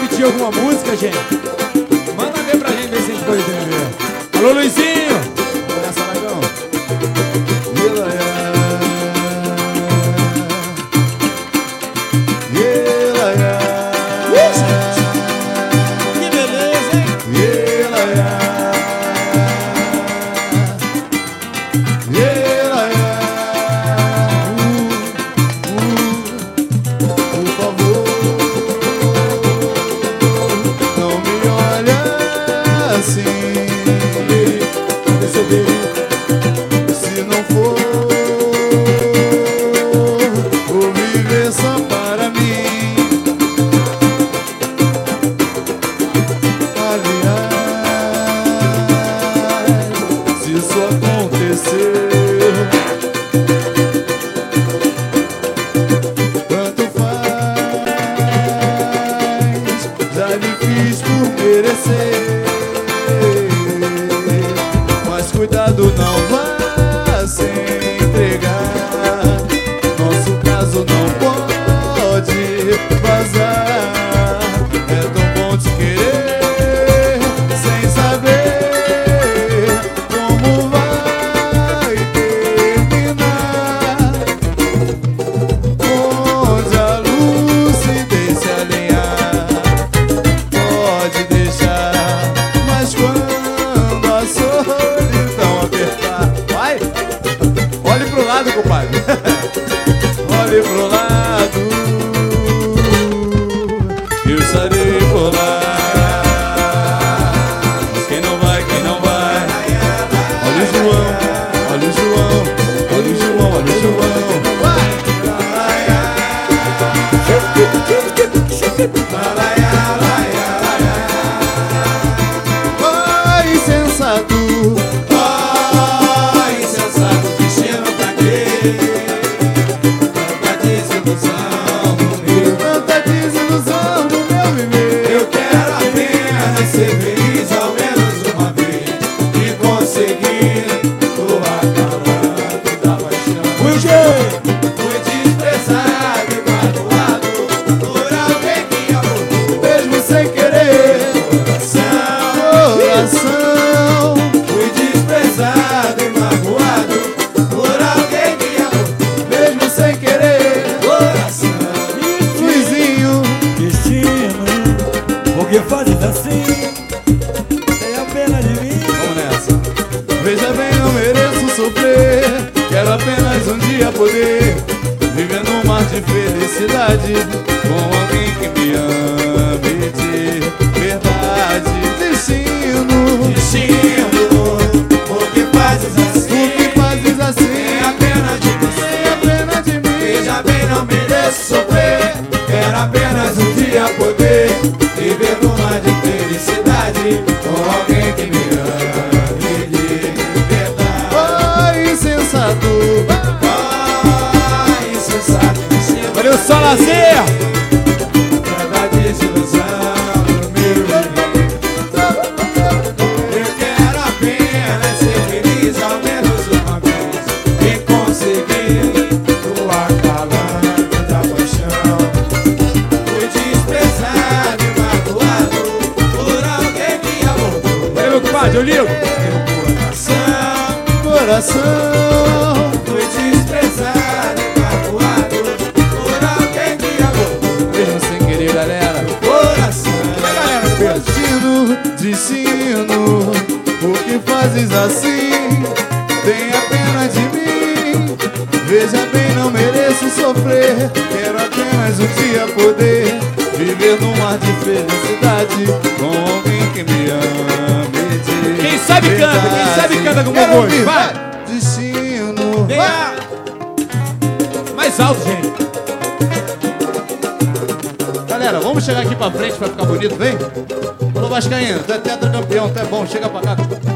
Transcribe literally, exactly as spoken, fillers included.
pedir alguma música, gente, manda ver pra gente, ver se a gente pode entender. Alô, Luizinho! Vamos nessa, Lagão. Que beleza, hein? Por favor, não me olha assim. Se não for, vou viver só para mim. Aliás, se isso aconteceu, tanto faz, já lhe fiz por merecer. Mas cuidado, não vá se entregar. Nosso caso não pode vazar. É tão bom te querer sem saber como vai terminar. Onde a lucidez se alinhar, pode deixar. Mas quando a solidão apertar, vai, olhe pro lado, compadre. Olhe pro lado, eu estarei por lá. Mas quem não vai, quem não vai? Olha o João, olha o João, olha o João, olha o João. Vai, insensato. Vai, insensato, destino pra quê? Tanta desilusão no meu, tanta desilusão no meu viver. Eu quero apenas ser feliz ao menos uma vez e conseguir o acalanto da paixão. Fui Fui desprezado e magoado por alguém que amou, mesmo sem querer. Coração, fui desprezado e magoado por alguém que amou, mesmo sem querer. Coração, Luizinho, Destino, por que fazes assim? Tenha pena de mim. vamos nessa. Veja bem, não mereço sofrer. Quero apenas um dia poder viver num mar de felicidade com alguém que me ame de verdade. Destino, destino, por que fazes assim? Por que fazes assim? Tenha pena de mim, tenha pena de mim. Veja bem, não mereço sofrer. Quero apenas um dia poder viver num mar de felicidade com alguém que me ame de verdade. Vai, insensato. Vai, insensato. Valeu, só lazer! Tanta desilusão no meu viver. Eu quero apenas ser feliz ao menos uma vez e conseguir o acalanto da paixão. Fui desprezado e magoado por alguém que amou. Valeu, meu compadre, eu ligo! Coração, coração, fui desprezado e magoado por alguém que amou, mesmo sem querer, galera. Coração, destino, destino, por que fazes assim? Tenha pena de mim. Veja bem, não mereço sofrer. Quero apenas um dia poder viver num mar de felicidade com alguém que me ame de Quem sabe canta, quem sabe canta com o meu voz. Vai! Destino, Vem vai! lá! Mais alto, gente! Galera, vamos chegar aqui pra frente pra ficar bonito, vem? Alô, Vascaíno, tu é tetracampeão, tu é bom, chega pra cá.